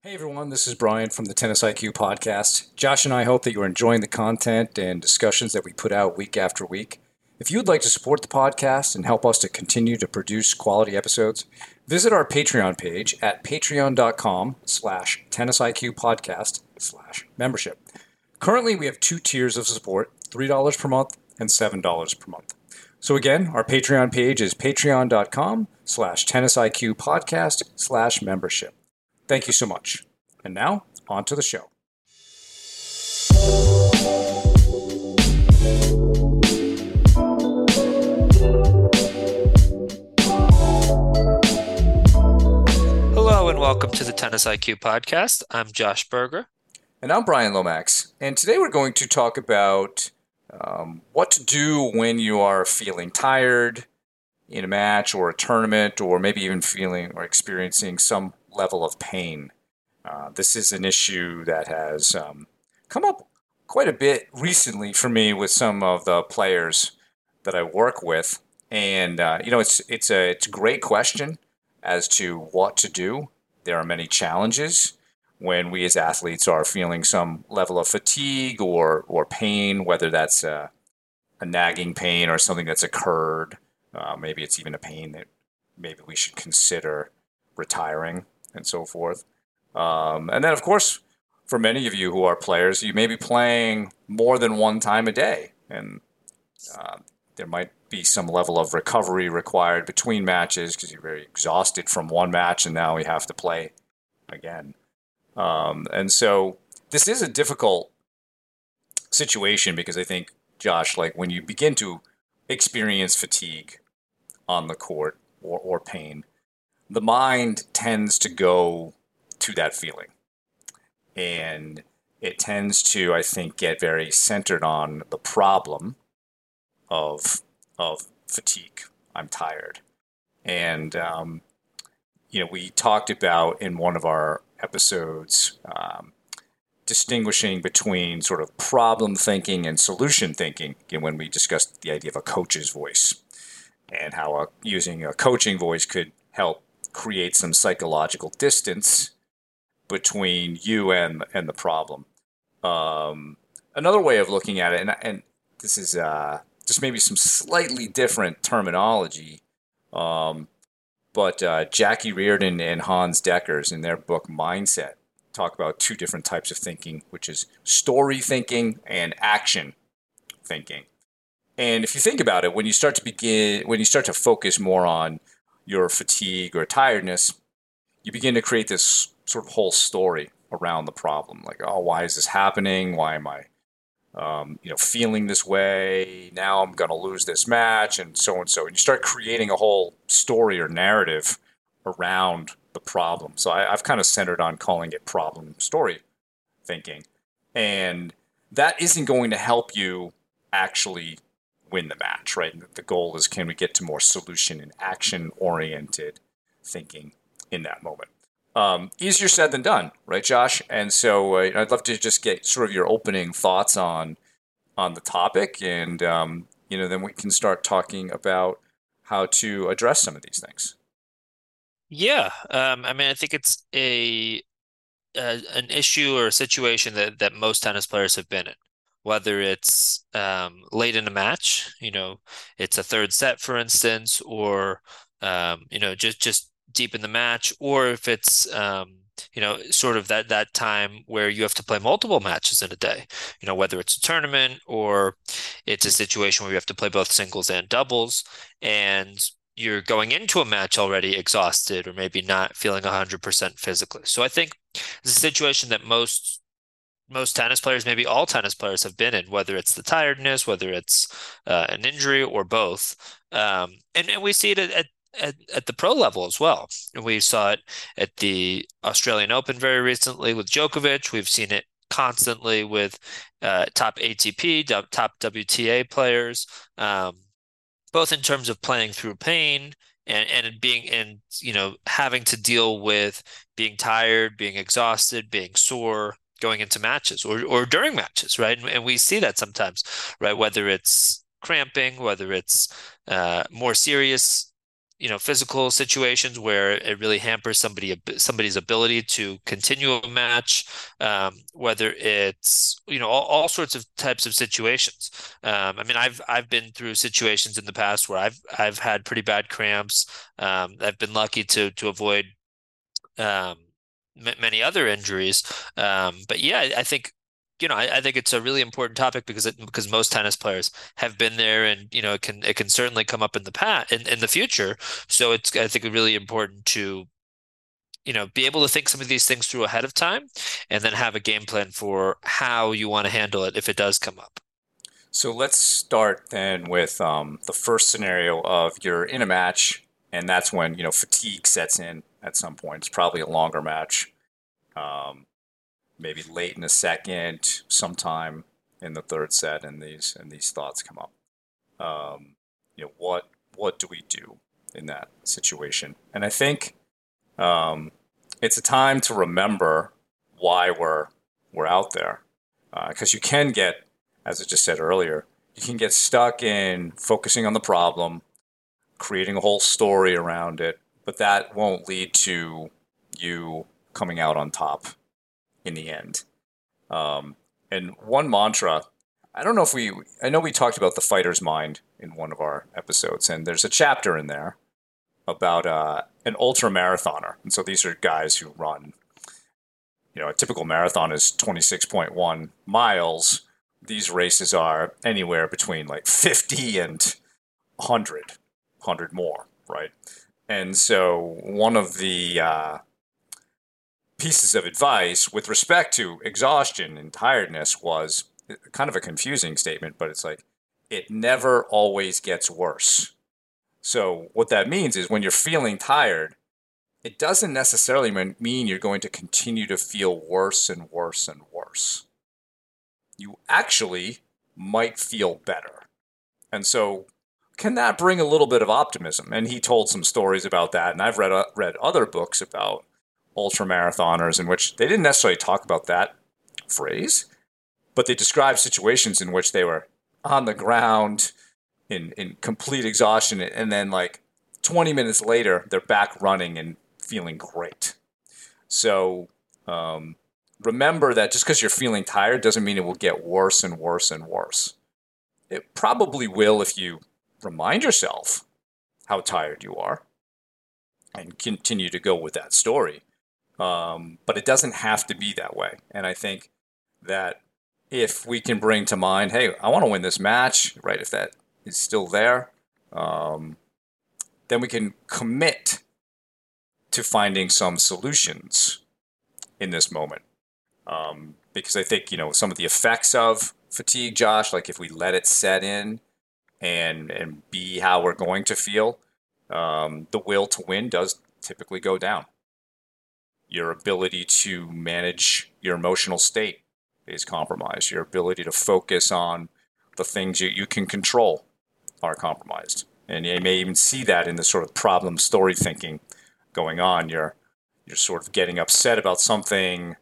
Hey everyone, this is Brian from the Tennis IQ podcast. Josh and I hope that you're enjoying the content and discussions that we put out week after week. If you would like to support the podcast and help us to continue to produce quality episodes, visit our Patreon page at patreon.com/tennisiqpodcast/membership. Currently, we have two tiers of support, $3 per month and $7 per month. So again, our Patreon page is patreon.com/tennisiqpodcast/membership. Thank you so much. And now, on to the show. Hello and welcome to the Tennis IQ podcast. I'm Josh Berger. And I'm Brian Lomax. And today we're going to talk about what to do when you are feeling tired in a match or a tournament, or maybe even feeling or experiencing some level of pain. This is an issue that has come up quite a bit recently for me with some of the players that I work with, and it's a great question as to what to do. There are many challenges when we as athletes are feeling some level of fatigue or pain, whether that's a nagging pain or something that's occurred. Maybe it's even a pain that maybe we should consider retiring and so forth. And then, of course, for many of you who are players, you may be playing more than one time a day, and there might be some level of recovery required between matches because you're very exhausted from one match and now we have to play again. And so this is a difficult situation because I think, Josh, like when you begin to experience fatigue on the court or pain, the mind tends to go to that feeling. And it tends to, I think, get very centered on the problem of fatigue. I'm tired. And, we talked about in one of our episodes distinguishing between sort of problem thinking and solution thinking, when we discussed the idea of a coach's voice and how using a coaching voice could help create some psychological distance between you and the problem. Another way of looking at it, and this is just maybe some slightly different terminology, but Jackie Reardon and Hans Deckers in their book Mindset talk about two different types of thinking, which is story thinking and action thinking. And if you think about it, when you start to focus more on your fatigue or tiredness, you begin to create this sort of whole story around the problem. Like, oh, why is this happening? Why am I, feeling this way? Now I'm going to lose this match, and so and so. And you start creating a whole story or narrative around the problem. So I've kind of centered on calling it problem story thinking. And that isn't going to help you actually win the match, right? The goal is, can we get to more solution and action-oriented thinking in that moment? Easier said than done, right, Josh? And so I'd love to just get sort of your opening thoughts on the topic, and then we can start talking about how to address some of these things. Yeah, I think it's an issue or a situation that most tennis players have been in, whether it's late in a match, it's a third set, for instance, or just deep in the match, or if it's sort of that time where you have to play multiple matches in a day, whether it's a tournament or it's a situation where you have to play both singles and doubles, and you're going into a match already exhausted or maybe not feeling 100% physically. So I think it's a situation that most tennis players, maybe all tennis players, have been in, whether it's the tiredness, whether it's an injury, or both. And we see it at the pro level as well. And we saw it at the Australian Open very recently with Djokovic. We've seen it constantly with top ATP, top WTA players, both in terms of playing through pain and being having to deal with being tired, being exhausted, being sore, going into matches or during matches, right? And we see that sometimes, right? Whether it's cramping, whether it's more serious physical situations where it really hampers somebody's ability to continue a match, whether it's, all sorts of types of situations. I mean, I've been through situations in the past where I've had pretty bad cramps. I've been lucky to avoid um, many other injuries. But yeah, I think, I think it's a really important topic because most tennis players have been there, and it can certainly come up in the past in the future. So it's, I think, really important to be able to think some of these things through ahead of time, and then have a game plan for how you want to handle it if it does come up. So let's start then with the first scenario of you're in a match, and that's when fatigue sets in at some point. It's probably a longer match, um, maybe late in the second, sometime in the third set, and these thoughts come up. What do we do in that situation? And I think it's a time to remember why we're out there, because you can get, as I just said earlier, you can get stuck in focusing on the problem, creating a whole story around it, but that won't lead to you coming out on top in the end. And one mantra, I know we talked about the fighter's mind in one of our episodes, and there's a chapter in there about an ultra marathoner. And so these are guys who run, a typical marathon is 26.1 miles. These races are anywhere between like 50 and 100 more, right? And so one of the pieces of advice with respect to exhaustion and tiredness was kind of a confusing statement, but it's like, it never always gets worse. So what that means is when you're feeling tired, it doesn't necessarily mean you're going to continue to feel worse and worse and worse. You actually might feel better. And so can that bring a little bit of optimism? And he told some stories about that. And I've read other books about ultra marathoners in which they didn't necessarily talk about that phrase, but they described situations in which they were on the ground in complete exhaustion, and then like 20 minutes later they're back running and feeling great. So remember that just because you're feeling tired doesn't mean it will get worse and worse and worse. It probably will if you remind yourself how tired you are and continue to go with that story. But it doesn't have to be that way. And I think that if we can bring to mind, hey, I want to win this match, right? If that is still there, then we can commit to finding some solutions in this moment. Because I think, some of the effects of fatigue, Josh, like if we let it set in and be how we're going to feel, the will to win does typically go down. Your ability to manage your emotional state is compromised. Your ability to focus on the things you can control are compromised. And you may even see that in the sort of problem story thinking going on. You're sort of getting upset about something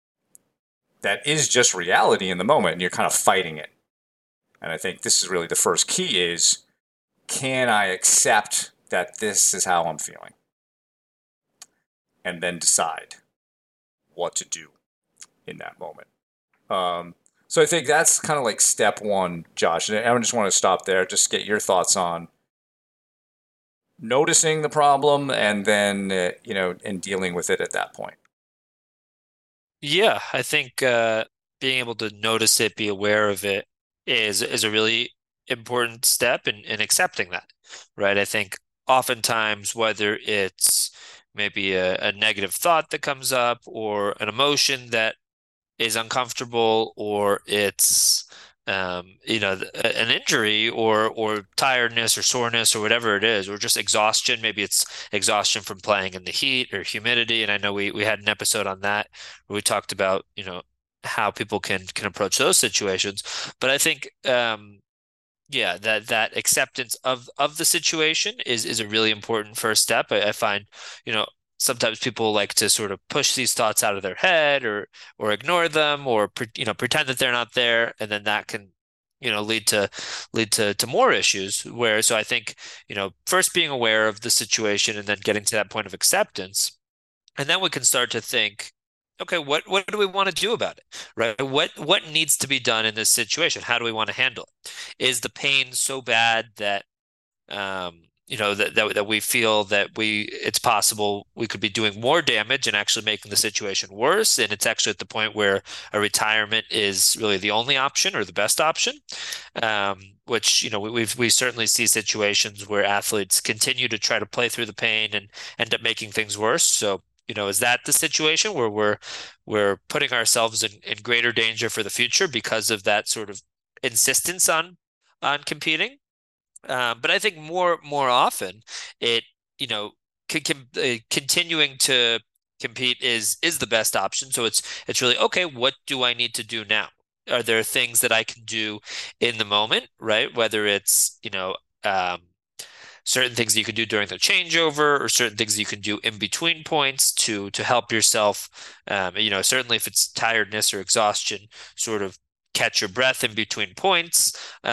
that is just reality in the moment, and you're kind of fighting it. And I think this is really the first key is, can I accept that this is how I'm feeling? And then decide what to do in that moment. So I think that's kind of like step one, Josh. And I just want to stop there, just get your thoughts on noticing the problem and then, and dealing with it at that point. Yeah, I think being able to notice it, be aware of it is a really important step in accepting that, right? I think oftentimes, whether it's maybe a negative thought that comes up or an emotion that is uncomfortable, or it's an injury or tiredness or soreness or whatever it is, or just exhaustion. Maybe it's exhaustion from playing in the heat or humidity. And I know we had an episode on that where we talked about, how people can approach those situations. But I think yeah, that acceptance of the situation is a really important first step. I find, sometimes people like to sort of push these thoughts out of their head or ignore them or pretend that they're not there, and then that can, lead to more issues where so I think, first being aware of the situation and then getting to that point of acceptance. And then we can start to think, okay, what do we want to do about it? Right? What needs to be done in this situation? How do we want to handle it? Is the pain so bad that that we feel that it's possible we could be doing more damage and actually making the situation worse, and it's actually at the point where a retirement is really the only option or the best option. Which we certainly see situations where athletes continue to try to play through the pain and end up making things worse. So, is that the situation where we're putting ourselves in greater danger for the future because of that sort of insistence on competing? But I think more often it, continuing to compete is the best option. So it's really okay. What do I need to do now? Are there things that I can do in the moment, right? Whether it's, certain things you can do during the changeover or certain things you can do in between points to help yourself. Certainly if it's tiredness or exhaustion, sort of catch your breath in between points.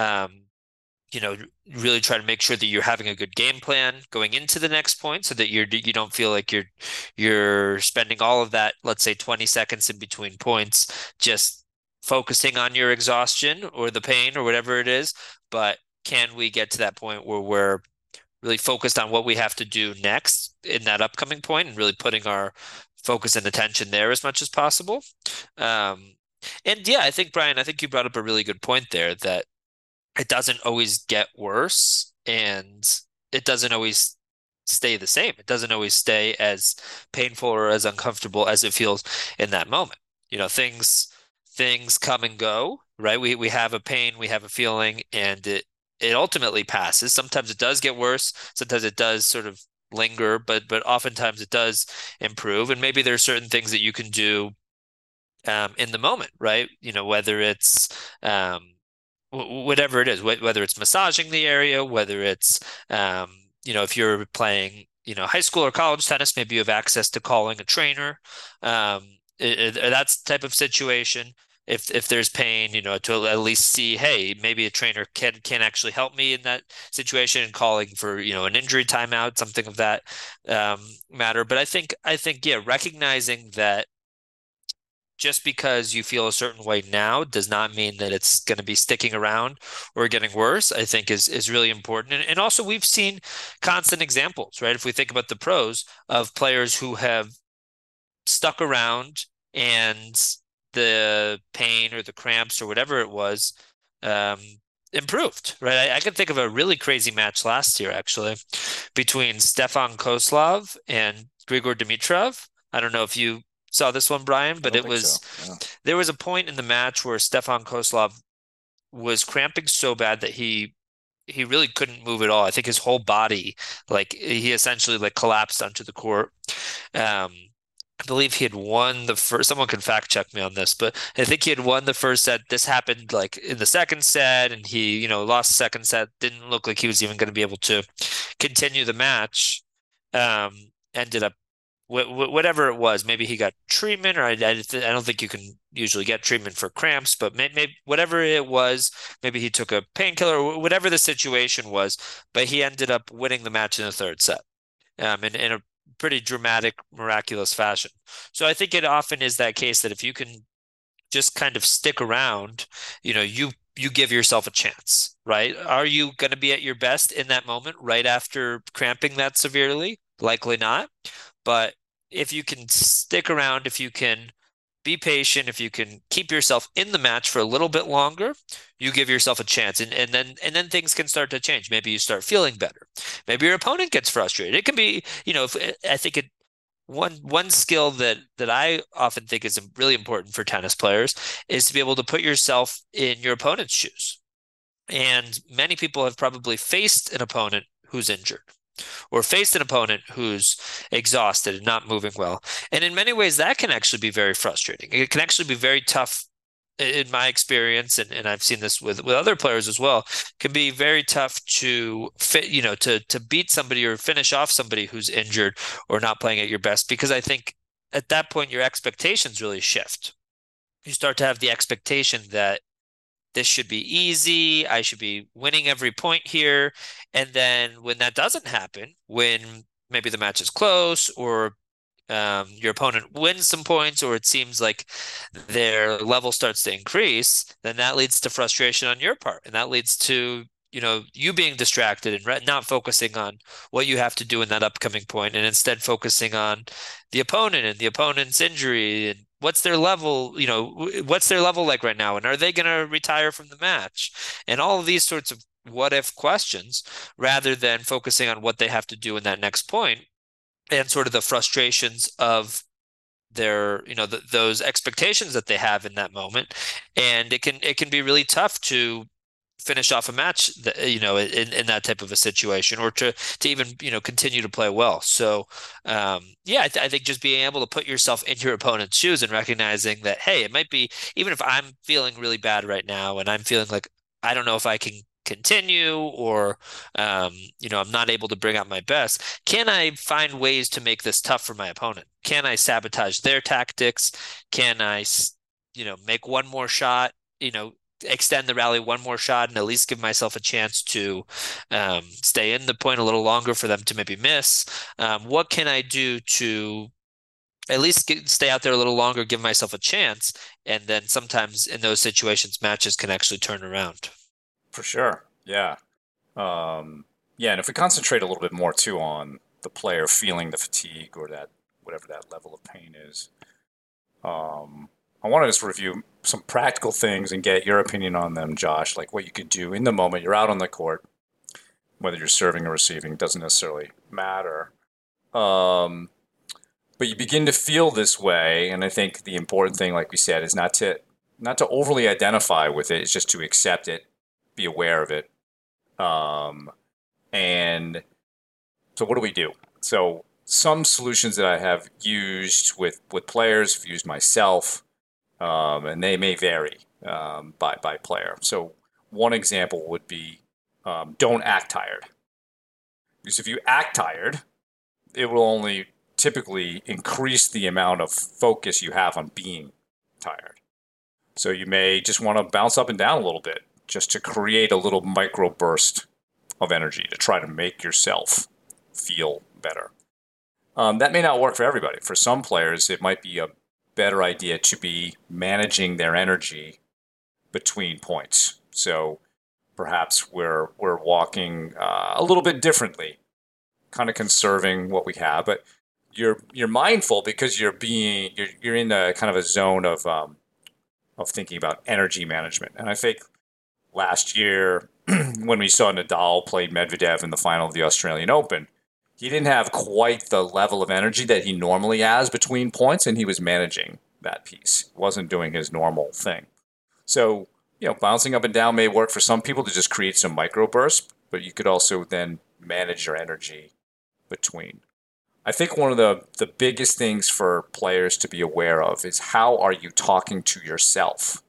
You know, really try to make sure that you're having a good game plan going into the next point so that you don't feel like you're spending all of that, let's say 20 seconds in between points, just focusing on your exhaustion or the pain or whatever it is. But can we get to that point where we're really focused on what we have to do next in that upcoming point and really putting our focus and attention there as much as possible? Um, and yeah, I think you brought up a really good point there that it doesn't always get worse and it doesn't always stay the same. It doesn't always stay as painful or as uncomfortable as it feels in that moment. Things come and go, right? We have a pain, we have a feeling, and it ultimately passes. Sometimes it does get worse, sometimes it does sort of linger, but oftentimes it does improve. And maybe there are certain things that you can do in the moment, right? Whether it's whatever it is, whether it's massaging the area, whether it's, if you're playing, high school or college tennis, maybe you have access to calling a trainer. That's the type of situation. If there's pain, to at least see, hey, maybe a trainer can actually help me in that situation and calling for, an injury timeout, something of that matter. But I think, yeah, recognizing that just because you feel a certain way now does not mean that it's going to be sticking around or getting worse, I think is really important. And also we've seen constant examples, right? If we think about the pros of players who have stuck around and the pain or the cramps or whatever it was, um, improved, right? I can think of a really crazy match last year, actually, between Stefan Koslov and Grigor Dimitrov. I don't know if you saw this one, Brian, I but don't think so. Yeah. there was a point in the match where Stefan Koslov was cramping so bad that he really couldn't move at all. I think his whole body, like he essentially like collapsed onto the court. Um, I believe he had won the first. Someone can fact check me on this, but I think he had won the first set. This happened like in the second set, and he, lost the second set. Didn't look like he was even going to be able to continue the match. Ended up whatever it was. Maybe he got treatment, or I don't think you can usually get treatment for cramps, but maybe whatever it was, maybe he took a painkiller, or whatever the situation was. But he ended up winning the match in the third set, in a pretty dramatic, miraculous fashion. So I think it often is that case that if you can just kind of stick around, you give yourself a chance, right? Are you going to be at your best in that moment right after cramping that severely? Likely not. But if you can stick around, if you can be patient, if you can keep yourself in the match for a little bit longer, you give yourself a chance. And then things can start to change. Maybe you start feeling better. Maybe your opponent gets frustrated. It can be, I think one skill that I often think is really important for tennis players is to be able to put yourself in your opponent's shoes. And many people have probably faced an opponent who's injured or faced an opponent who's exhausted and not moving well. And in many ways, that can actually be very frustrating. It can actually be very tough in my experience, and I've seen this with other players as well, can be very tough to fit, to beat somebody or finish off somebody who's injured or not playing at your best, because I think at that point your expectations really shift. You start to have the expectation that this should be easy. I should be winning every point here. And then when that doesn't happen, when maybe the match is close or your opponent wins some points, or it seems like their level starts to increase, then that leads to frustration on your part, and that leads to you being distracted and not focusing on what you have to do in that upcoming point, and instead focusing on the opponent and the opponent's injury and what's their level like right now, and are they going to retire from the match, and all of these sorts of what if questions, rather than focusing on what they have to do in that next point and sort of the frustrations of their those expectations that they have in that moment. And it can be really tough to finish off a match that, in that type of a situation, or to even continue to play well. So yeah, I think just being able to put yourself in your opponent's shoes and recognizing that, hey, it might be, even if I'm feeling really bad right now and I'm feeling like I don't know if I can continue, or I'm not able to bring out my best, can I find ways to make this tough for my opponent? Can I sabotage their tactics? Can I make one more shot, extend the rally one more shot, and at least give myself a chance to stay in the point a little longer for them to maybe miss? What can I do to at least stay out there a little longer, give myself a chance? And then sometimes in those situations, matches can actually turn around. For sure. Yeah. Yeah, and if we concentrate a little bit more too on the player feeling the fatigue or that whatever that level of pain is, I want to just review some practical things and get your opinion on them, Josh. Like what you could do in the moment. You're out on the court, whether you're serving or receiving doesn't necessarily matter. But you begin to feel this way, and I think the important thing, like we said, is not to overly identify with it. It's just to accept it, be aware of it. And so what do we do? So some solutions that I have used with players, have used myself, and they may vary by player. So one example would be don't act tired. Because if you act tired, it will only typically increase the amount of focus you have on being tired. So you may just want to bounce up and down a little bit just to create a little micro burst of energy to try to make yourself feel better. That may not work for everybody. For some players, it might be a better idea to be managing their energy between points. So perhaps we're walking a little bit differently, kind of conserving what we have, but you're mindful because you're in a kind of a zone of thinking about energy management. And I think last year when we saw Nadal play Medvedev in the final of the Australian Open, he didn't have quite the level of energy that he normally has between points, and he was managing that piece. Wasn't doing his normal thing. So, bouncing up and down may work for some people to just create some microbursts, but you could also then manage your energy between. I think one of the biggest things for players to be aware of is how are you talking to yourself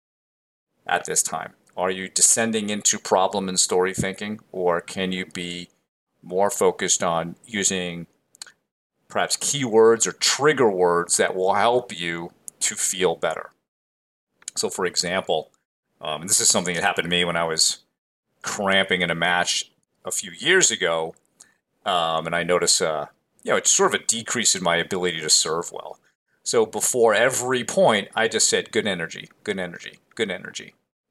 at this time? Are you descending into problem and story thinking, or can you be more focused on using perhaps keywords or trigger words that will help you to feel better? So, for example, and this is something that happened to me when I was cramping in a match a few years ago, and I noticed, it's sort of a decrease in my ability to serve well. So before every point, I just said, good energy, good energy, good energy.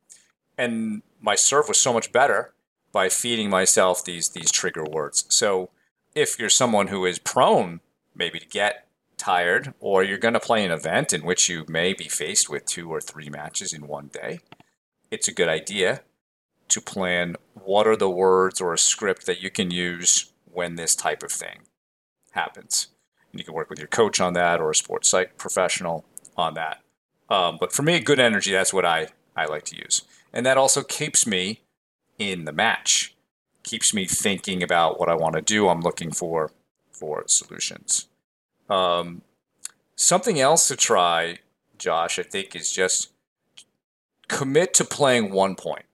And my serve was so much better by feeding myself these trigger words. So if you're someone who is prone maybe to get tired, or you're going to play an event in which you may be faced with 2 or 3 matches in one day, it's a good idea to plan what are the words or a script that you can use when this type of thing happens. And you can work with your coach on that, or a sports psych professional on that. But for me, good energy, that's what I like to use. And that also keeps me in the match, keeps me thinking about what I want to do. I'm looking for solutions. Something else to try, Josh, I think, is just commit to playing one point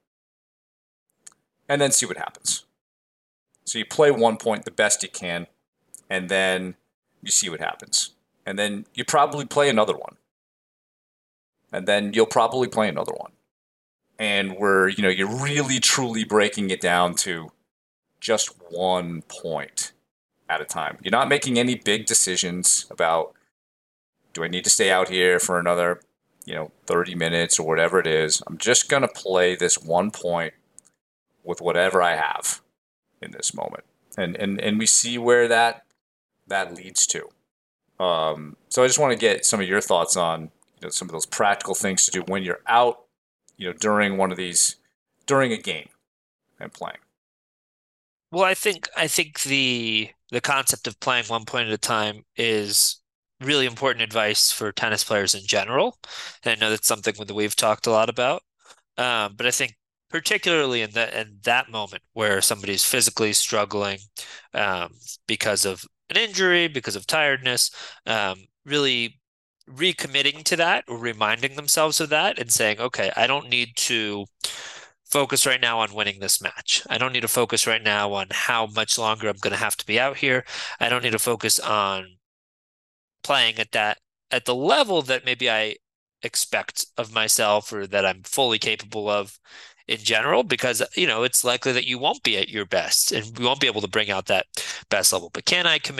and then see what happens. So you play one point the best you can, and then you see what happens. And then you probably play another one. And then you'll probably play another one. and where you're really truly breaking it down to just 1 point at a time. You're not making any big decisions about, do I need to stay out here for another 30 minutes or whatever it is. I'm just going to play this 1 point with whatever I have in this moment. And we see where that leads to. So I just want to get some of your thoughts on some of those practical things to do when you're out, during during a game and playing. Well, I think the concept of playing 1 point at a time is really important advice for tennis players in general. And I know that's something that we've talked a lot about. But I think particularly in that moment where somebody's physically struggling because of an injury, because of tiredness, really recommitting to that or reminding themselves of that and saying, okay, I don't need to focus right now on winning this match. I don't need to focus right now on how much longer I'm going to have to be out here. I don't need to focus on playing at the level that maybe I expect of myself or that I'm fully capable of in general, because it's likely that you won't be at your best and we won't be able to bring out that best level. But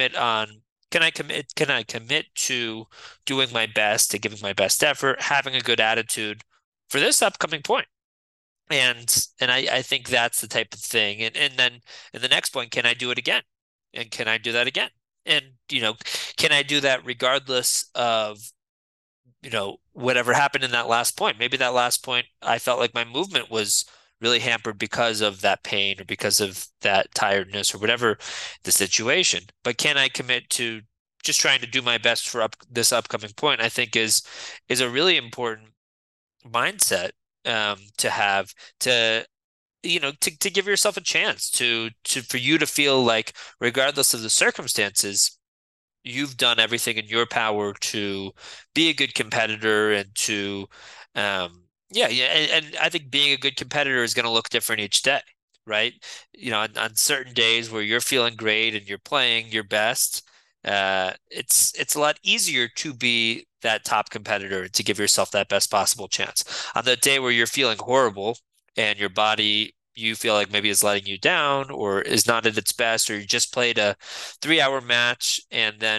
can I commit to doing my best, to giving my best effort, having a good attitude for this upcoming point? And I think that's the type of thing. And then in the next point, can I do it again? And can I do that again? And can I do that regardless of whatever happened in that last point? Maybe that last point, I felt like my movement was really hampered because of that pain or because of that tiredness or whatever the situation. But can I commit to just trying to do my best for this upcoming point? I think is a really important mindset to have to give yourself a chance to for you to feel like regardless of the circumstances, you've done everything in your power to be a good competitor and to yeah, and I think being a good competitor is going to look different each day, right? On certain days where you're feeling great and you're playing your best, it's a lot easier to be that top competitor and to give yourself that best possible chance. On the day where you're feeling horrible and your body you feel like maybe is letting you down or is not at its best, or you just played a 3 hour match and then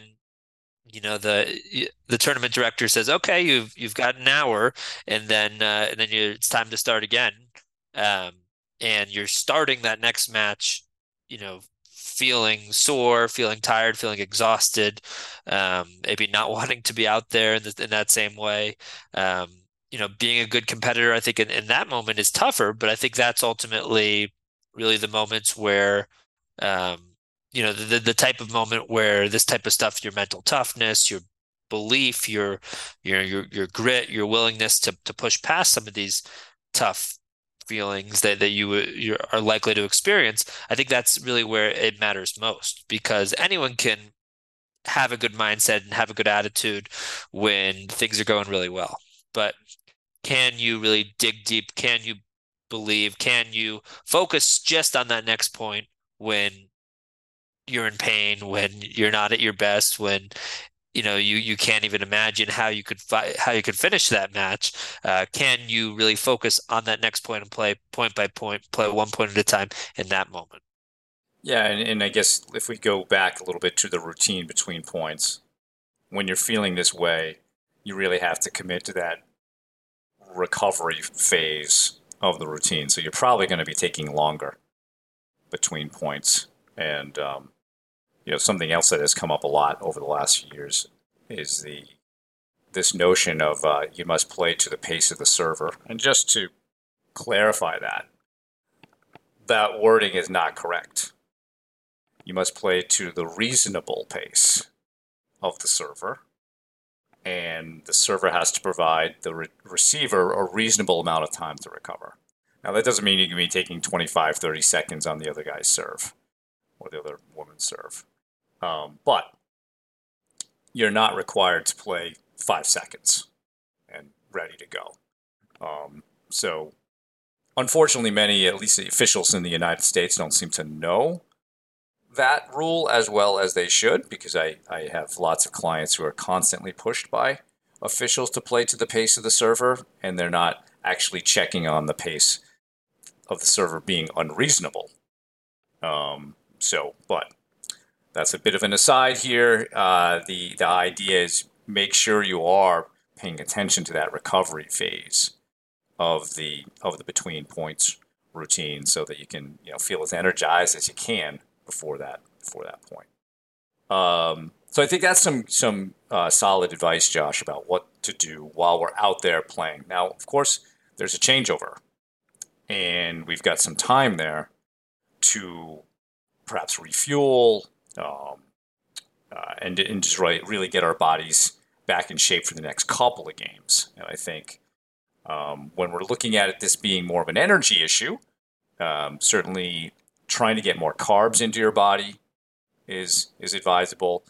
the tournament director says, okay, you've got an hour, and then it's time to start again, um, and you're starting that next match, feeling sore, feeling tired, feeling exhausted, maybe not wanting to be out there in that same way. Being a good competitor, I think in that moment is tougher, but I think that's ultimately really the moments where um, the type of moment where this type of stuff, your mental toughness, your belief, your grit, your willingness to push past some of these tough feelings that you are likely to experience. I think that's really where it matters most, because anyone can have a good mindset and have a good attitude when things are going really well. But can you really dig deep? Can you believe? Can you focus just on that next point when you're in pain, when you're not at your best, when you can't even imagine how you could how you could finish that match? Can you really focus on that next point and play point by point, play 1 point at a time in that moment? Yeah, and I guess if we go back a little bit to the routine between points, when you're feeling this way, you really have to commit to that recovery phase of the routine. So you're probably going to be taking longer between points. And something else that has come up a lot over the last few years is this notion of you must play to the pace of the server. And just to clarify that wording is not correct. You must play to the reasonable pace of the server, and the server has to provide the receiver a reasonable amount of time to recover. Now, that doesn't mean you can be taking 25, 30 seconds on the other guy's serve or the other woman's serve. But you're not required to play 5 seconds and ready to go. So, unfortunately, many, at least the officials in the United States, don't seem to know that rule as well as they should, because I have lots of clients who are constantly pushed by officials to play to the pace of the server, and they're not actually checking on the pace of the server being unreasonable. But that's a bit of an aside here. The idea is make sure you are paying attention to that recovery phase of the between points routine, so that you can feel as energized as you can before that point. So I think that's some solid advice, Josh, about what to do while we're out there playing. Now, of course, there's a changeover, and we've got some time there to perhaps refuel, and just really get our bodies back in shape for the next couple of games. And I think when we're looking at it, this being more of an energy issue, certainly trying to get more carbs into your body is advisable.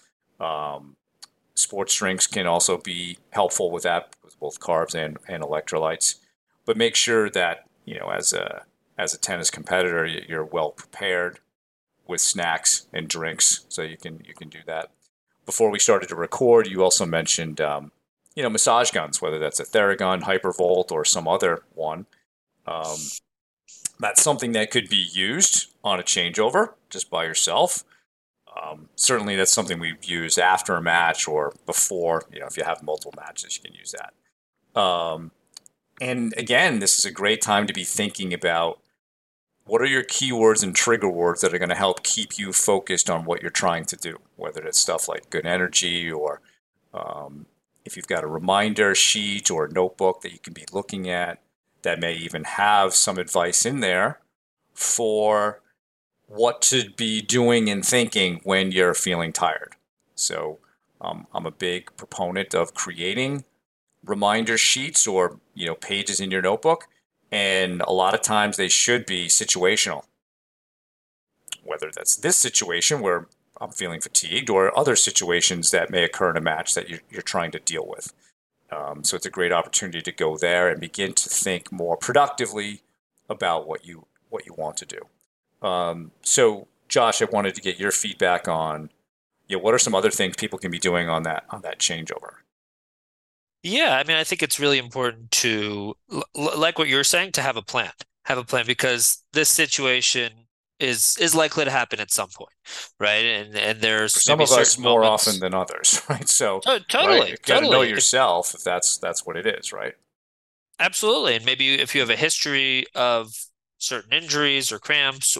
Sports drinks can also be helpful with that, with both carbs and electrolytes. But make sure that as a tennis competitor, you're well prepared with snacks and drinks, so you can do that. Before we started to record, you also mentioned massage guns, whether that's a Theragun, Hypervolt, or some other one. That's something that could be used on a changeover just by yourself. Certainly, that's something we use after a match or before. If you have multiple matches, you can use that. And again, this is a great time to be thinking about what are your keywords and trigger words that are going to help keep you focused on what you're trying to do, whether it's stuff like good energy, or if you've got a reminder sheet or a notebook that you can be looking at that may even have some advice in there for what to be doing and thinking when you're feeling tired. So I'm a big proponent of creating reminder sheets or pages in your notebook, and a lot of times they should be situational, whether that's this situation where I'm feeling fatigued, or other situations that may occur in a match that you're trying to deal with. So it's a great opportunity to go there and begin to think more productively about what you want to do. So Josh, I wanted to get your feedback on what are some other things people can be doing on that changeover. Yeah, I mean, I think it's really important to, like what you're saying, to have a plan. Have a plan, because this situation is likely to happen at some point, right? And For there's some maybe of us, certain more often moments. than others, right? So, right, you Totally, got to know totally. yourself if that's what it is, right? Absolutely. And maybe if you have a history of certain injuries or cramps,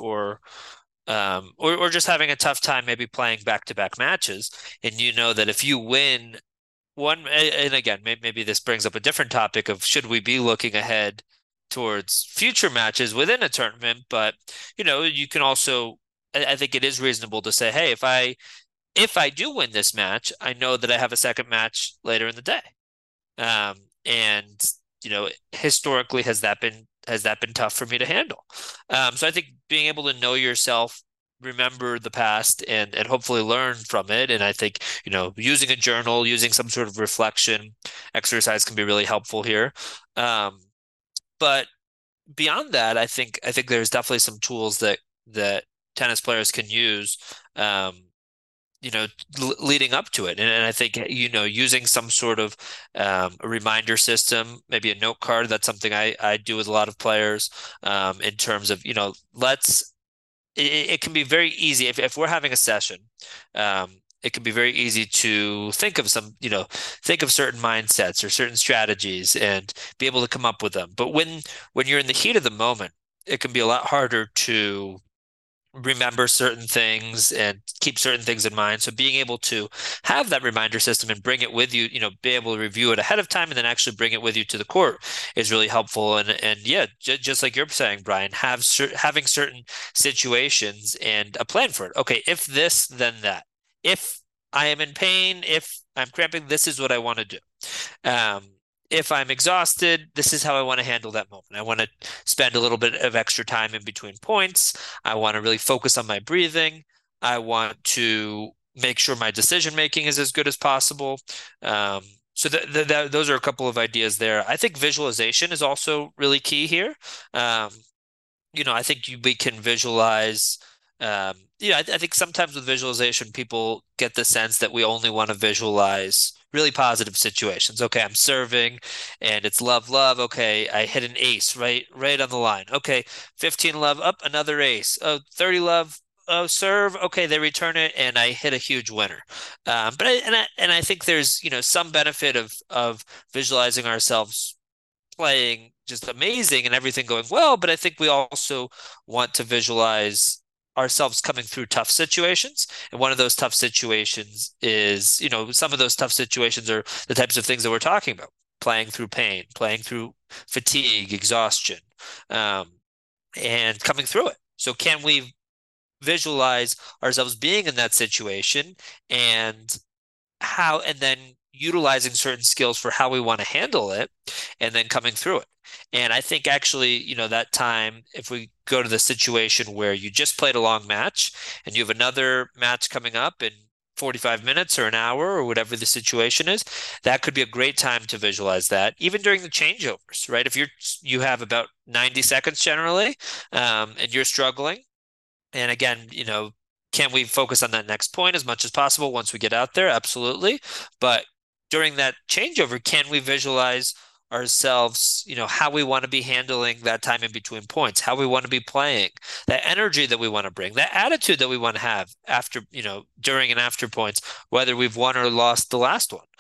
or just having a tough time maybe playing back-to-back matches, and you know that if you win one, and again, maybe this brings up a different topic of should we be looking ahead towards future matches within a tournament, but you can also, I think it is reasonable to say, hey, if I do win this match, I know that I have a second match later in the day. And historically, has that been tough for me to handle? So I think being able to know yourself, remember the past, and hopefully learn from it. And I think using a journal, using some sort of reflection exercise can be really helpful here. But beyond that, I think there's definitely some tools that tennis players can use. Um, leading up to it. And I think, using some sort of a reminder system, maybe a note card, that's something I do with a lot of players, in terms of, it can be very easy if we're having a session. It can be very easy to think of certain mindsets or certain strategies and be able to come up with them. But when you're in the heat of the moment, it can be a lot harder to remember certain things and keep certain things in mind. So being able to have that reminder system and bring it with you, be able to review it ahead of time and then actually bring it with you to the court is really helpful. And yeah, just like you're saying, Brian, having certain situations and a plan for it. Okay, if this, then that. If I am in pain, if I'm cramping, this is what I want to do. Um, if I'm exhausted, this is how I want to handle that moment. I want to spend a little bit of extra time in between points. I want to really focus on my breathing. I want to make sure my decision making is as good as possible. Um, so those are a couple of ideas there. I think visualization is also really key here. Um, I think we can visualize. I think sometimes with visualization, people get the sense that we only want to visualize really positive situations. Okay, I'm serving and it's love, love. Okay, I hit an ace right on the line. Okay, 15 love, up another ace. Oh, 30 love. Oh, serve. Okay, they return it, and I hit a huge winner. But I think there's some benefit of visualizing ourselves playing just amazing and everything going well, but I think we also want to visualize ourselves coming through tough situations. And one of those tough situations is, some of those tough situations are the types of things that we're talking about, playing through pain, playing through fatigue, exhaustion, um, and coming through it. So can we visualize ourselves being in that situation and and then utilizing certain skills for how we want to handle it and then coming through it. And I think actually, that time, if we go to the situation where you just played a long match and you have another match coming up in 45 minutes or an hour or whatever the situation is, that could be a great time to visualize that, even during the changeovers, right? If you have about 90 seconds generally, and you're struggling, and again, can we focus on that next point as much as possible once we get out there? Absolutely. But during that changeover, can we visualize ourselves, how we want to be handling that time in between points, how we want to be playing, that energy that we want to bring, that attitude that we want to have after, during and after points, whether we've won or lost the last one.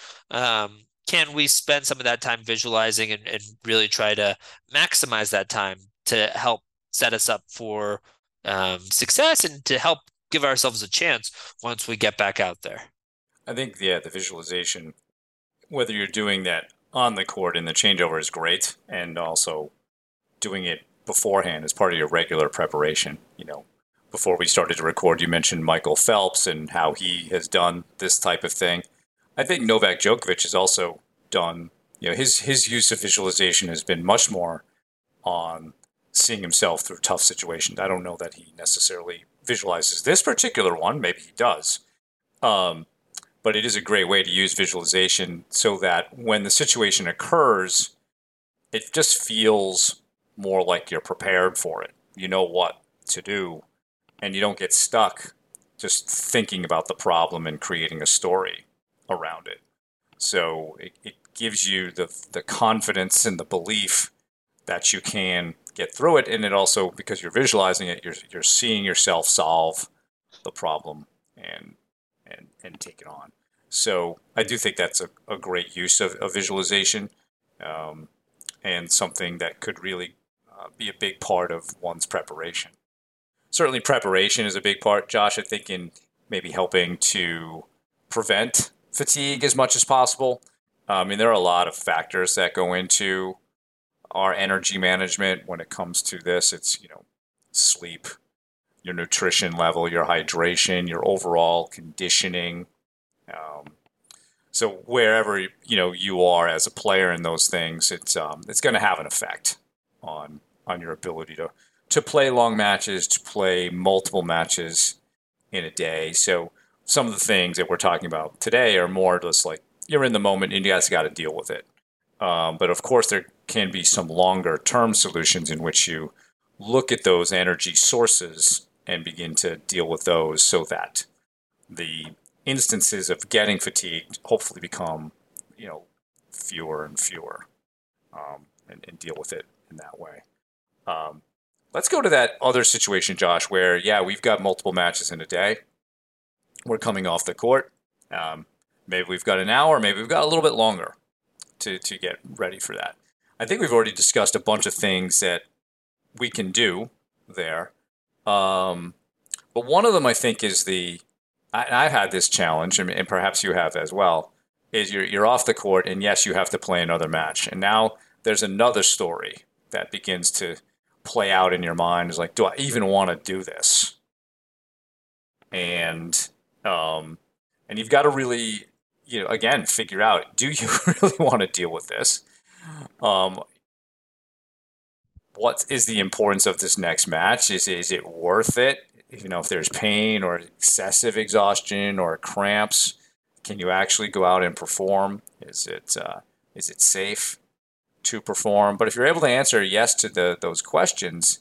Can we spend some of that time visualizing and really try to maximize that time to help set us up for success and to help give ourselves a chance once we get back out there? I think, yeah, the visualization, whether you're doing that on the court in the changeover is great, and also doing it beforehand as part of your regular preparation. Before we started to record, you mentioned Michael Phelps and how he has done this type of thing. I think Novak Djokovic has also done, his use of visualization has been much more on seeing himself through tough situations. I don't know that he necessarily visualizes this particular one. Maybe he does. Um, but it is a great way to use visualization so that when the situation occurs, it just feels more like you're prepared for it. You know what to do, and you don't get stuck just thinking about the problem and creating a story around it. So it gives you the confidence and the belief that you can get through it, and it also, because you're visualizing it, you're seeing yourself solve the problem and and take it on. So I do think that's a great use of visualization, um, and something that could really be a big part of one's preparation. Certainly, preparation is a big part, Josh. I think in maybe helping to prevent fatigue as much as possible. I mean, there are a lot of factors that go into our energy management when it comes to this. It's, sleep, your nutrition level, your hydration, your overall conditioning. Um, so wherever you are as a player in those things, it's going to have an effect on your ability to play long matches, to play multiple matches in a day. So some of the things that we're talking about today are more just like you're in the moment and you guys got to deal with it. But of course, there can be some longer term solutions in which you look at those energy sources and begin to deal with those so that the instances of getting fatigued hopefully become, fewer and fewer, and deal with it in that way. Um, let's go to that other situation, Josh, where, yeah, we've got multiple matches in a day. We're coming off the court. Maybe we've got an hour, maybe we've got a little bit longer to get ready for that. I think we've already discussed a bunch of things that we can do there. But one of them, I think, is I've had this challenge, and perhaps you have as well, is you're off the court, and yes, you have to play another match. And now there's another story that begins to play out in your mind. Is like, do I even want to do this? And you've got to really, again, figure out, do you really want to deal with this? What is the importance of this next match? Is it worth it? If there's pain or excessive exhaustion or cramps, can you actually go out and perform? Is it safe to perform? But if you're able to answer yes to those questions,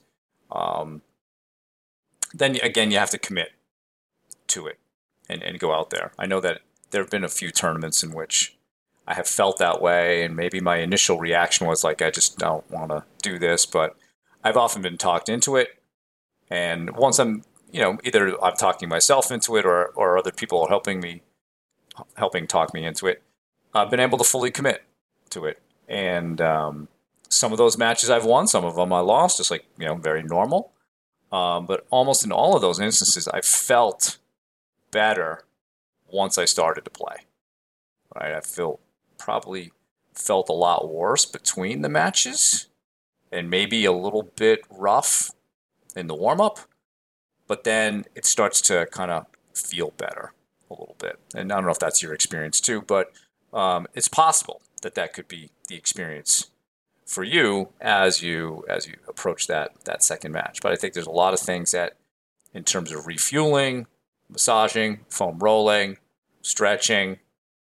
then again you have to commit to it and go out there. I know that there have been a few tournaments in which I have felt that way, and maybe my initial reaction was like, I just don't want to do this, but I've often been talked into it. And once I'm, either I'm talking myself into it or other people are helping talk me into it, I've been able to fully commit to it. And some of those matches I've won, some of them I lost, just like, very normal. But almost in all of those instances, I felt better once I started to play. Right? I probably felt a lot worse between the matches and maybe a little bit rough in the warm up, but then it starts to kind of feel better a little bit. And I don't know if that's your experience too, but it's possible that could be the experience for you as you approach that second match. But I think there's a lot of things that, in terms of refueling, massaging, foam rolling, stretching.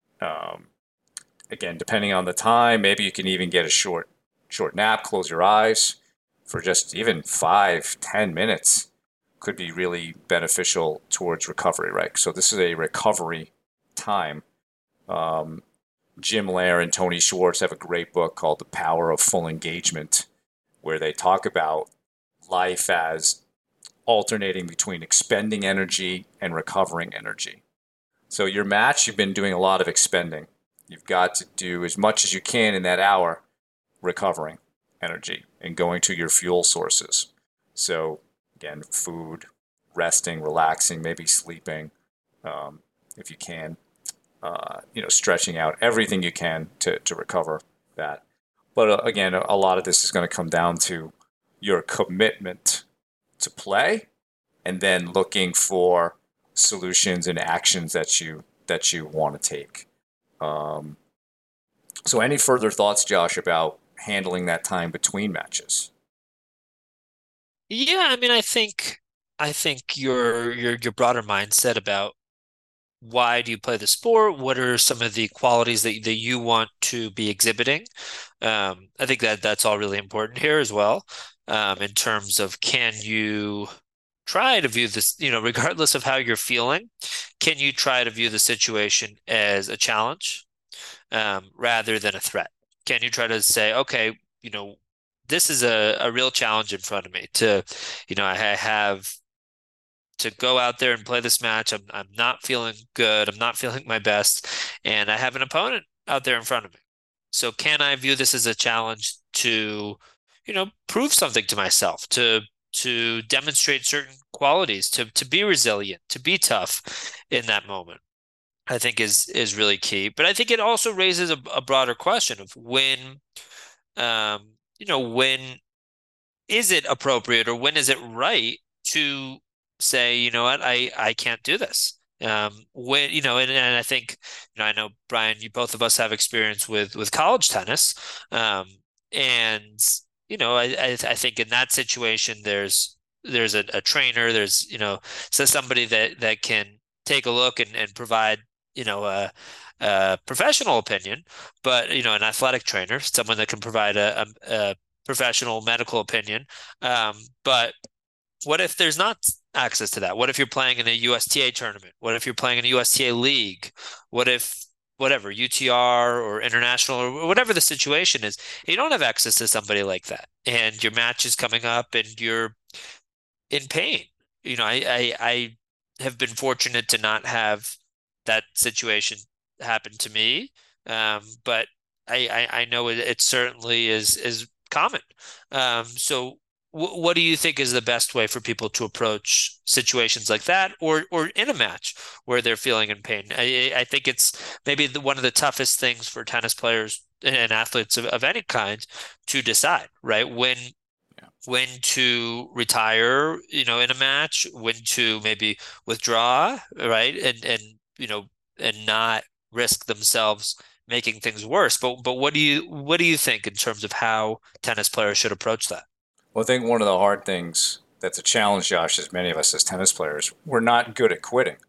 Again, depending on the time, maybe you can even get a short nap, close your eyes for just even 5-10 minutes. Could be really beneficial towards recovery, right? So this is a recovery time. Jim Loehr and Tony Schwartz have a great book called The Power of Full Engagement, where they talk about life as alternating between expending energy and recovering energy. So your match, you've been doing a lot of expending. You've got to do as much as you can in that hour recovering energy and going to your fuel sources. So again, food, resting, relaxing, maybe sleeping, if you can, stretching out everything you can to recover that. But again, a lot of this is going to come down to your commitment to play and then looking for solutions and actions that you want to take. So any further thoughts, Josh, about handling that time between matches? Yeah, I mean, I think your broader mindset about why do you play the sport? What are some of the qualities that you want to be exhibiting? I think that's all really important here as well. In terms of, can you try to view this, regardless of how you're feeling, can you try to view the situation as a challenge, rather than a threat? Can you try to say, okay, this is a real challenge in front of me I have to go out there and play this match. I'm not feeling good. I'm not feeling my best, and I have an opponent out there in front of me. So can I view this as a challenge to, prove something to myself, to demonstrate certain qualities, to be resilient, to be tough in that moment? I think is really key. But I think it also raises a broader question of when is it appropriate, or when is it right to say, you know what, I can't do this. When, and I think, I know, Brian, you, both of us have experience with college tennis. And, I think in that situation, there's a trainer, there's, so somebody that can take a look and provide, a professional opinion, but, an athletic trainer, someone that can provide a professional medical opinion. But what if there's not access to that? What if you're playing in a USTA tournament? What if you're playing in a USTA league? What if whatever, UTR or international or whatever the situation is, you don't have access to somebody like that, and your match is coming up and you're in pain? I have been fortunate to not have that situation happen to me. But I know it certainly is common. So what do you think is the best way for people to approach situations like that, or in a match where they're feeling in pain? I think it's maybe one of the toughest things for tennis players and athletes of any kind to decide, right? Yeah. When to retire, in a match, when to maybe withdraw, right? And not risk themselves making things worse. But what do you think in terms of how tennis players should approach that? Well, I think one of the hard things that's a challenge, Josh, is many of us as tennis players, we're not good at quitting.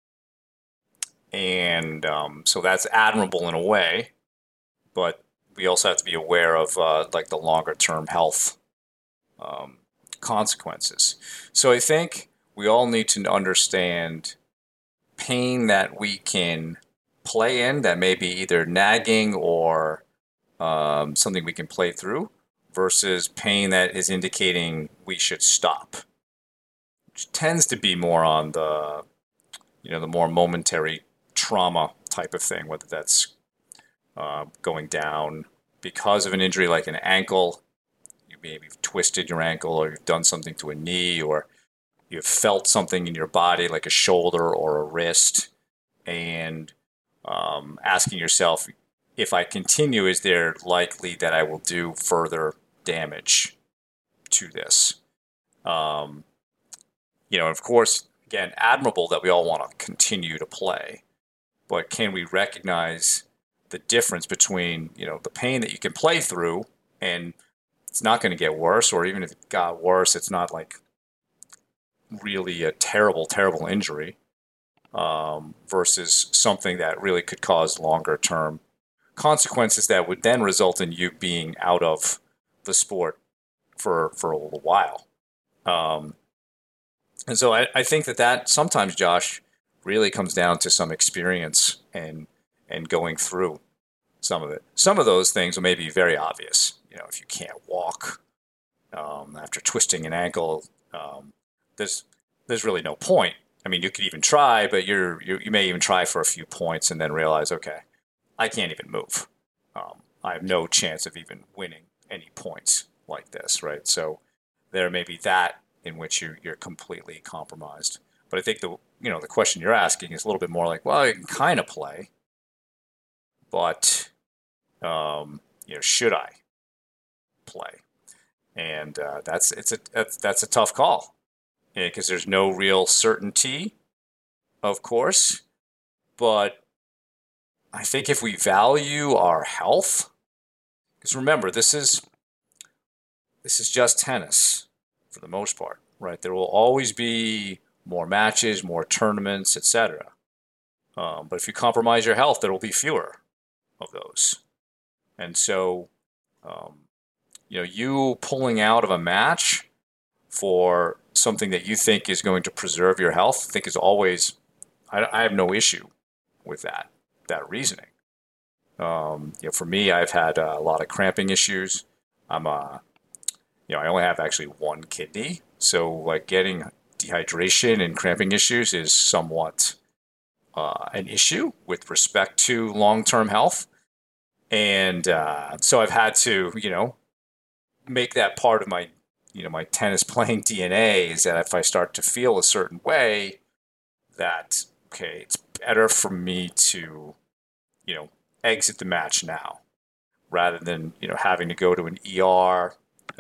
And so that's admirable in a way, but we also have to be aware of like the longer term health um, consequences. So I think we all need to understand pain that we can play in that may be either nagging or something we can play through versus pain that is indicating we should stop, which tends to be more on the more momentary trauma type of thing, whether that's going down because of an injury like an ankle. You maybe twisted your ankle, or you've done something to a knee, or you've felt something in your body like a shoulder or a wrist, and asking yourself, if I continue, is there likely that I will do further damage to this? Of course, again, admirable that we all want to continue to play, but can we recognize the difference between, the pain that you can play through and it's not going to get worse, or even if it got worse, it's not like really a terrible, terrible injury, versus something that really could cause longer term consequences that would then result in you being out of the sport for a little while. And so I think that sometimes, Josh, really comes down to some experience and going through some of it. Some of those things may be very obvious. If you can't walk after twisting an ankle, there's really no point. I mean, you could even try, but you may even try for a few points and then realize, okay, I can't even move. I have no chance of even winning any points like this, right? So there may be that in which you're completely compromised. But I think the question you're asking is a little bit more like, well, you can kind of play, but should I play? And that's a tough call, because there's no real certainty, of course. But I think if we value our health, because remember, this is just tennis for the most part, right? There will always be more matches, more tournaments, etc. But if you compromise your health, there will be fewer of those. And so, you pulling out of a match for something that you think is going to preserve your health, I think is always, I have no issue with that reasoning. For me, I've had a lot of cramping issues. I only have actually one kidney, so like getting dehydration and cramping issues is somewhat an issue with respect to long-term health. And so I've had to, make that part of my tennis playing DNA, is that if I start to feel a certain way, that, okay, it's better for me to, exit the match now rather than, having to go to an ER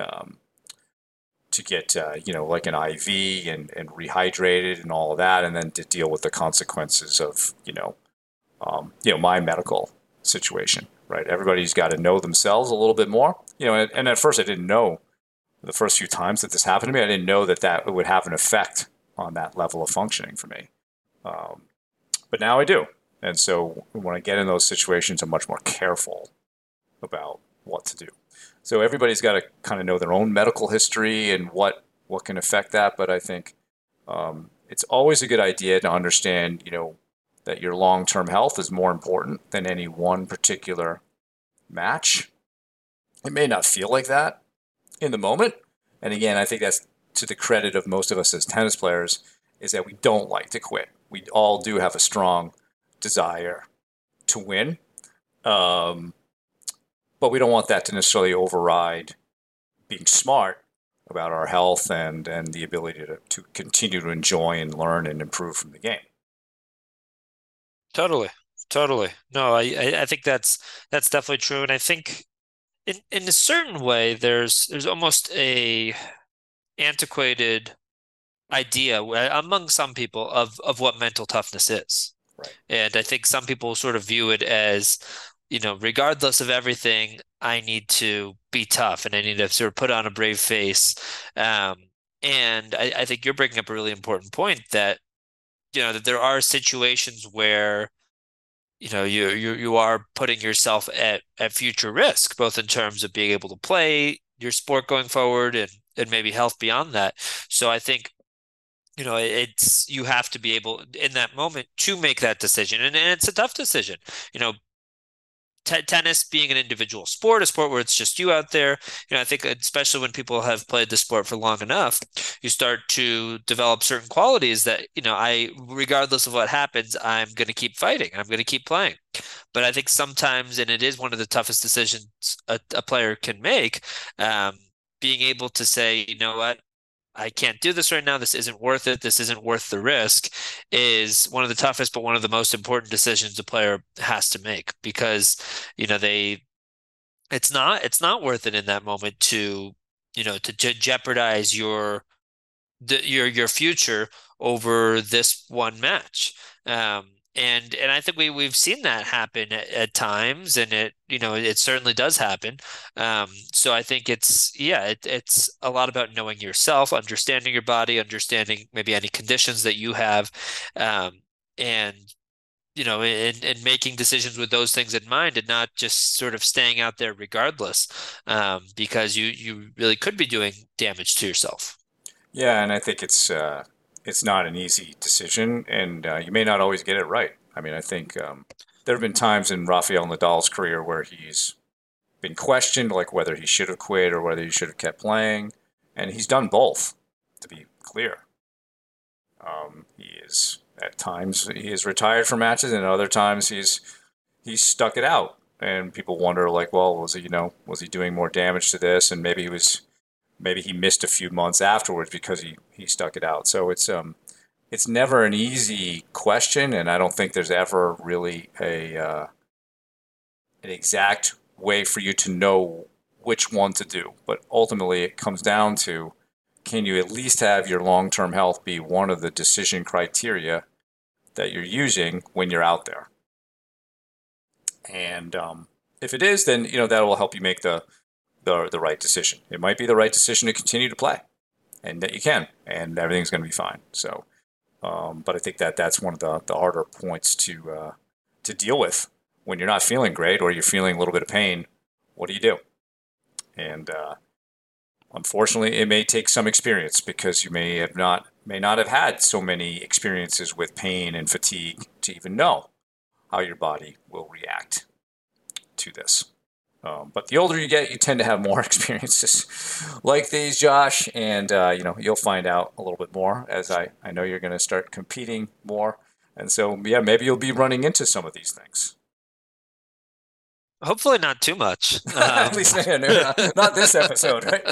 to get, like an IV and rehydrated and all of that, and then to deal with the consequences of, my medical situation, right? Everybody's got to know themselves a little bit more, and at first I didn't know. The first few times that this happened to me, I didn't know that would have an effect on that level of functioning for me. But now I do. And so when I get in those situations, I'm much more careful about what to do. So everybody's got to kind of know their own medical history and what can affect that. But I think it's always a good idea to understand, that your long-term health is more important than any one particular match. It may not feel like that in the moment. And again, I think that's to the credit of most of us as tennis players, is that we don't like to quit. We all do have a strong desire to win. But we don't want that to necessarily override being smart about our health and the ability to continue to enjoy and learn and improve from the game. Totally. Totally. No, I think that's definitely true. And I think in a certain way, there's almost a antiquated idea among some people of what mental toughness is. Right. And I think some people sort of view it as, regardless of everything, I need to be tough and I need to sort of put on a brave face. And I think you're bringing up a really important point that, that there are situations where, you are putting yourself at future risk, both in terms of being able to play your sport going forward and maybe health beyond that. So I think it's you have to be able in that moment to make that decision, and it's a tough decision. You know, tennis being an individual sport, a sport where it's just you out there, I think especially when people have played the sport for long enough, you start to develop certain qualities that, regardless of what happens, I'm going to keep fighting. I'm going to keep playing. But I think sometimes, and it is one of the toughest decisions a player can make, being able to say, you know what, I can't do this right now. This isn't worth it. This isn't worth the risk is one of the toughest, but one of the most important decisions a player has to make because, it's not worth it in that moment to jeopardize your future over this one match. And I think we've seen that happen at times, and it certainly does happen. So I think it's a lot about knowing yourself, understanding your body, understanding maybe any conditions that you have, and and making decisions with those things in mind, and not just sort of staying out there regardless, because you really could be doing damage to yourself. Yeah, and I think it's not an easy decision, and you may not always get it right. I mean, I think there have been times in Rafael Nadal's career where he's been questioned, like whether he should have quit or whether he should have kept playing, and he's done both. To be clear, he is at times he is retired from matches, and other times he's stuck it out. And people wonder, like, well, was he doing more damage to this, and maybe he missed a few months afterwards because he stuck it out. So it's never an easy question, and I don't think there's ever really an exact way for you to know which one to do. But ultimately, it comes down to, can you at least have your long-term health be one of the decision criteria that you're using when you're out there? And if it is, then that will help you make the right decision. It might be the right decision to continue to play, and that you can, and everything's going to be fine. So, but I think that's one of the harder points to deal with when you're not feeling great or you're feeling a little bit of pain. What do you do? And unfortunately, it may take some experience because you may not have had so many experiences with pain and fatigue to even know how your body will react to this. But the older you get, you tend to have more experiences like these, Josh, and you'll find out a little bit more as I know you're going to start competing more, and so yeah, maybe you'll be running into some of these things. Hopefully not too much. At least not this episode, right?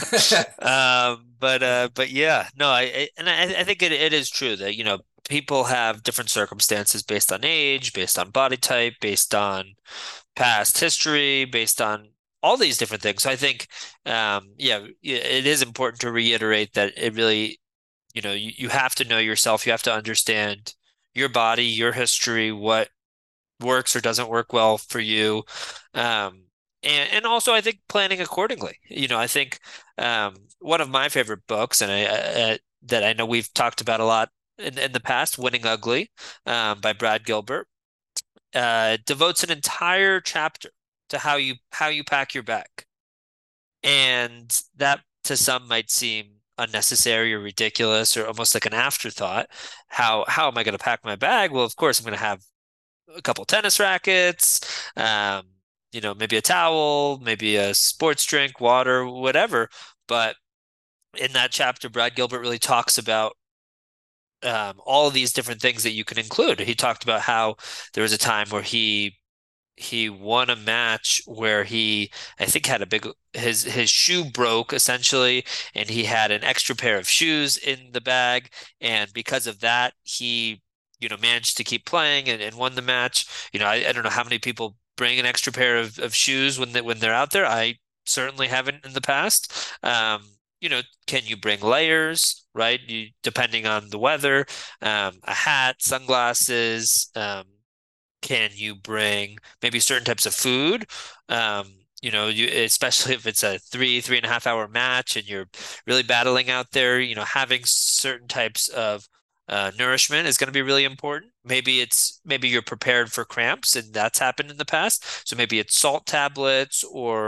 But yeah, no, I think it is true that, people have different circumstances based on age, based on body type, based on past history, based on all these different things. So I think, it is important to reiterate that it really, you have to know yourself. You have to understand your body, your history, what works or doesn't work well for you. And also I think planning accordingly. I think one of my favorite books, and that I know we've talked about a lot in the past, Winning Ugly, by Brad Gilbert, devotes an entire chapter to how you pack your bag. And that to some might seem unnecessary or ridiculous or almost like an afterthought. How am I going to pack my bag? Well, of course I'm going to have a couple tennis rackets, maybe a towel, maybe a sports drink, water, whatever. But in that chapter, Brad Gilbert really talks about all of these different things that you can include. He talked about how there was a time where he won a match where I think had his shoe broke essentially, and he had an extra pair of shoes in the bag, and because of that he managed to keep playing and won the match. I don't know how many people bring an extra pair of shoes when they're out there. I certainly haven't in the past. Can you bring layers, right? Depending on the weather, a hat, sunglasses, can you bring maybe certain types of food? Especially if it's a 3.5 hour match and you're really battling out there, having certain types of nourishment is going to be really important. Maybe you're prepared for cramps, and that's happened in the past. So maybe it's salt tablets or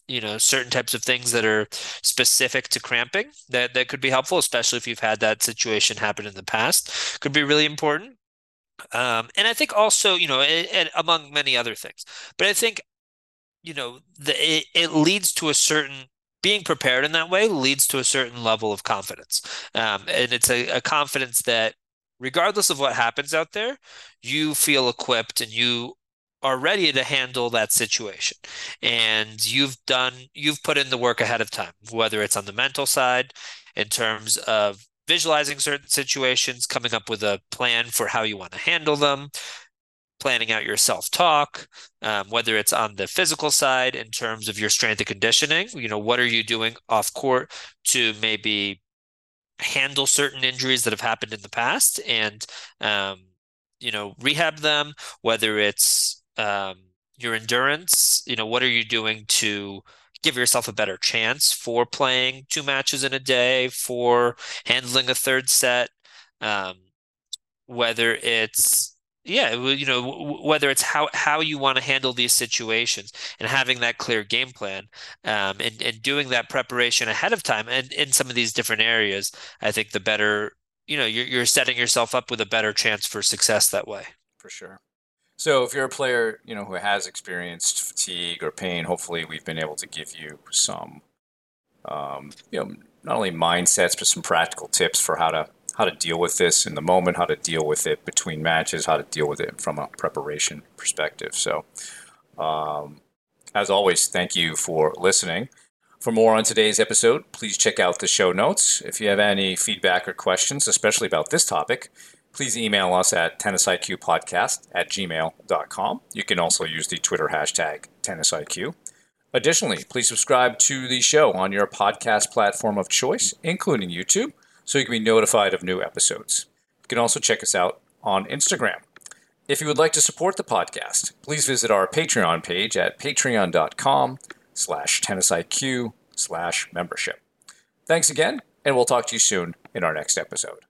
certain types of things that are specific to cramping that could be helpful, especially if you've had that situation happen in the past, could be really important. And I think also, among many other things, but I think, it leads to a certain being prepared in that way leads to a certain level of confidence. And it's a confidence that regardless of what happens out there, you feel equipped and you are ready to handle that situation. And you've put in the work ahead of time, whether it's on the mental side in terms of visualizing certain situations, coming up with a plan for how you want to handle them, planning out your self-talk, whether it's on the physical side in terms of your strength and conditioning, what are you doing off court to maybe handle certain injuries that have happened in the past and, rehab them, whether it's your endurance, what are you doing to give yourself a better chance for playing 2 matches in a day, for handling a third set, um, whether it's whether it's how you want to handle these situations and having that clear game plan, and doing that preparation ahead of time and in some of these different areas, I think the better, you're setting yourself up with a better chance for success that way. For sure. So if you're a player, who has experienced fatigue or pain, hopefully we've been able to give you some, not only mindsets, but some practical tips for how to deal with this in the moment, how to deal with it between matches, how to deal with it from a preparation perspective. So, as always, thank you for listening. For more on today's episode, please check out the show notes. If you have any feedback or questions, especially about this topic, please email us at tennisiqpodcast@gmail.com. You can also use the Twitter hashtag tennisiq. Additionally, please subscribe to the show on your podcast platform of choice, including YouTube, so you can be notified of new episodes. You can also check us out on Instagram. If you would like to support the podcast, please visit our Patreon page at patreon.com/tennisiq/membership. Thanks again, and we'll talk to you soon in our next episode.